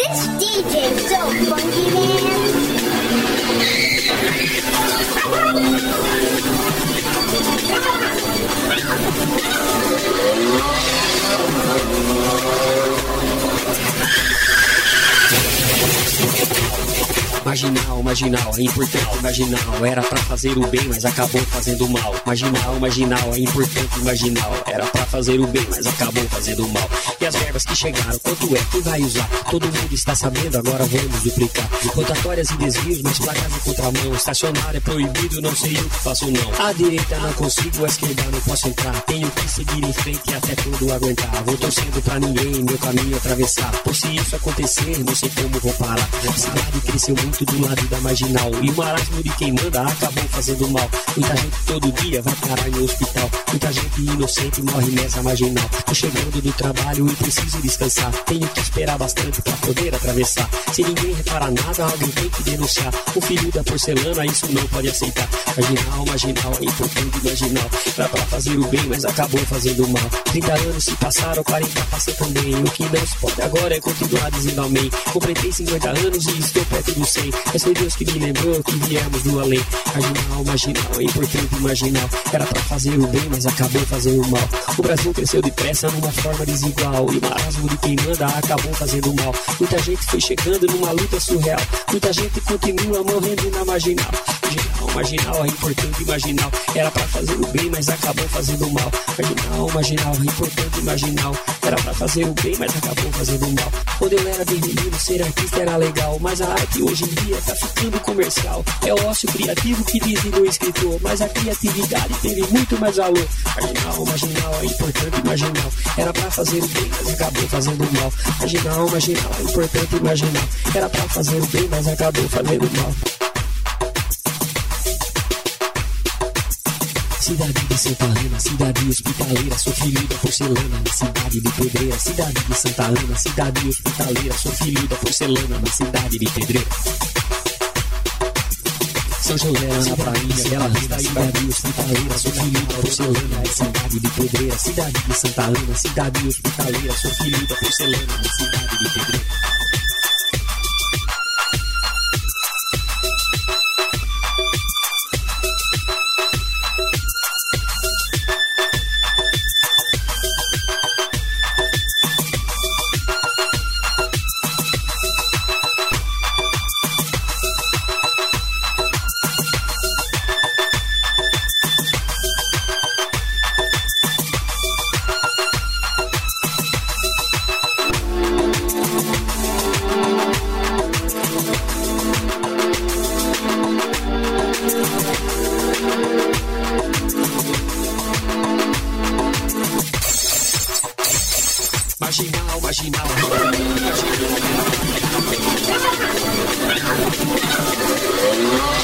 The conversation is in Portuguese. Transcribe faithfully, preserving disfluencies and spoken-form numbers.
It's D J So Funky Man. Marginal, marginal, é importante, marginal. Era pra fazer o bem, mas acabou fazendo o mal. Marginal, marginal, é importante, marginal. Era pra fazer o bem, mas acabou fazendo o mal. E as verbas que chegaram, quanto é? Quem vai usar? Todo mundo está sabendo, agora vamos duplicar. Rotatórias e desvios, mas placas de contramão. Estacionar é proibido, não sei o que faço não. À direita não consigo, à esquerda não posso entrar. Tenho que seguir em frente até tudo aguentar. Vou torcendo pra ninguém, meu caminho atravessar. Por se isso acontecer, não sei como vou parar. A cidade cresceu muito do lado da marginal. E o marasmo de quem manda acabou fazendo mal. Muita gente todo dia vai parar no hospital. Muita gente inocente morre nessa marginal. Tô chegando do trabalho e preciso descansar. Tenho que esperar bastante pra poder atravessar. Se ninguém repara nada, alguém tem que denunciar. O filho da porcelana, isso não pode aceitar. Marginal, marginal, é importante marginal. Era pra fazer o bem, mas acabou fazendo o mal. trinta anos se passaram, quarenta passei também. O que não se pode agora é continuar dizendo amém. Completei cinquenta anos e estou perto do cem. Mas foi Deus que me lembrou que viemos do além. Marginal, marginal, é importante marginal. Era pra fazer o bem, mas acabou fazendo o mal. O Brasil cresceu depressa numa forma desigual. E o marasmo de quem manda acabou fazendo mal. Muita gente foi chegando numa luta surreal. Muita gente continua morrendo na marginal. Marginal, marginal, é importante marginal. Era pra fazer o bem, mas acabou fazendo o mal. Marginal, marginal, é importante marginal. Era pra fazer o bem, mas acabou fazendo o mal. Quando eu era bem menino, ser artista era legal. Mas a arte hoje em dia tá ficando comercial. É o ócio criativo que dizem do escritor. Mas a criatividade teve muito mais valor. Marginal, marginal, é importante marginal. Era pra fazer o bem, mas acabou fazendo o mal. Marginal, marginal, é importante marginal. Era pra fazer o bem, mas acabou fazendo o mal. Cidade de Santa Ana, cidade hospitaleira, sou filho da porcelana, na cidade de Pedreira. Cidade de Santa Ana, cidade hospitaleira, sou filho da porcelana, na cidade de Pedreira. São José, Ana Prainha, Bela Vista, cidade hospitaleira, sou filho da porcelana, na cidade de Pedreira. Cidade de Santa Ana, cidade hospitaleira, sou filho da porcelana, na cidade de Pedreira. Marginal, marginal, marginal.